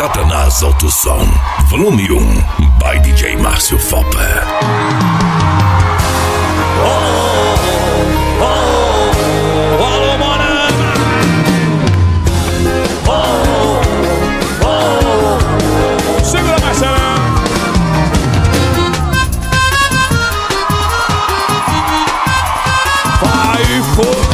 Satanás Alto Som, volume 1, by DJ Márcio Fopa. Segura, Marcelo. Vai, pô.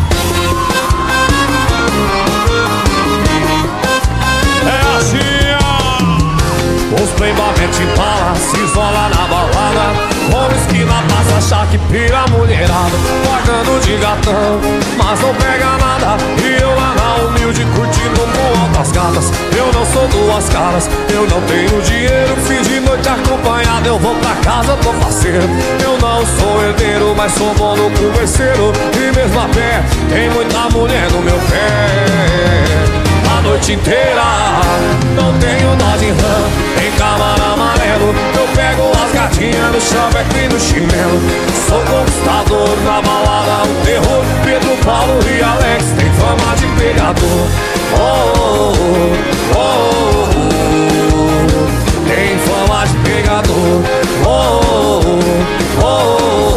Os playboy mete bala, se isola na balada, com esquina passa, achar que pira a mulherada, pagando de gatão, mas não pega nada. E eu lá na humilde curtindo com altas gatas. Eu não sou duas caras, eu não tenho dinheiro. Fim de noite acompanhado, eu vou pra casa, tô faceiro. Eu não sou herdeiro, mas sou bom no converseiro. E mesmo a pé, tem muita mulher no meu pé. A noite inteira, não tenho dó de rã, em Camaro amarelo. Eu pego as gatinhas no chaveco e no chinelo. Sou conquistador, na balada um terror. Pedro, Paulo e Alex tem fama de pegador. Oh, oh, oh, oh. Tem fama de pegador. Oh, oh, oh,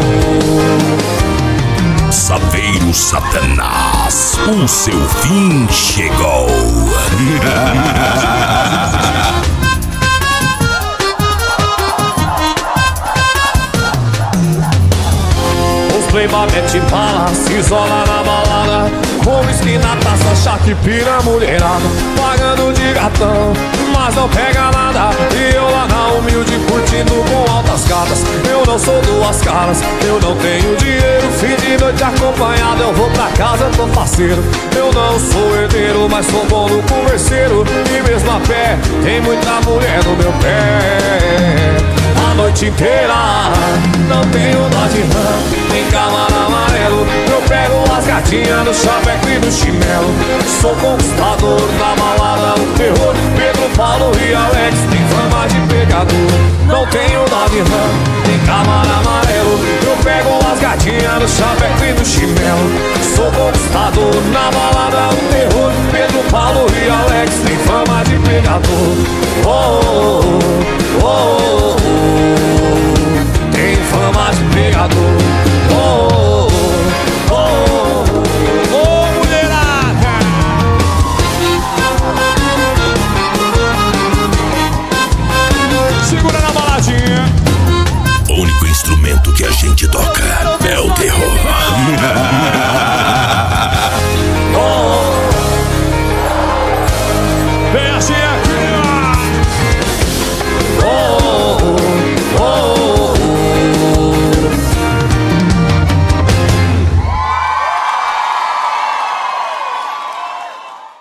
oh. Saveiro Satanás, o seu fim chegou. Os playboy mete bala, se isola na balada, com whisky na taça, achar que pira a mulherada, pagando de gatão, mas não pega nada. E eu lá na humilde curtindo com altas gatas. Eu não sou duas caras, eu não tenho dinheiro. Fim de noite acompanhado, eu vou pra casa, tô faceiro. Eu não sou herdeiro, mas sou bom no converseiro. E mesmo a pé, tem muita mulher no meu pé. A noite inteira, não tenho dó de rã, em Camaro amarelo. Eu pego as gatinhas no chaveco e no chinelo. Sou conquistador, na balada um terror. Pedro, Paulo e Alex tem fama de pegador. Não tenho dó de rã, em Camaro amarelo. Eu pego as gatinhas no chaveco e no chinelo. Sou conquistador, na balada um terror. Pedro, Paulo e Alex tem fama de pegador. Oh, oh, oh, oh. Tem fama de pegador. Oh, oh, oh, oh, mulherada. Segura na baladinha. O único instrumento que a gente toca é o terror.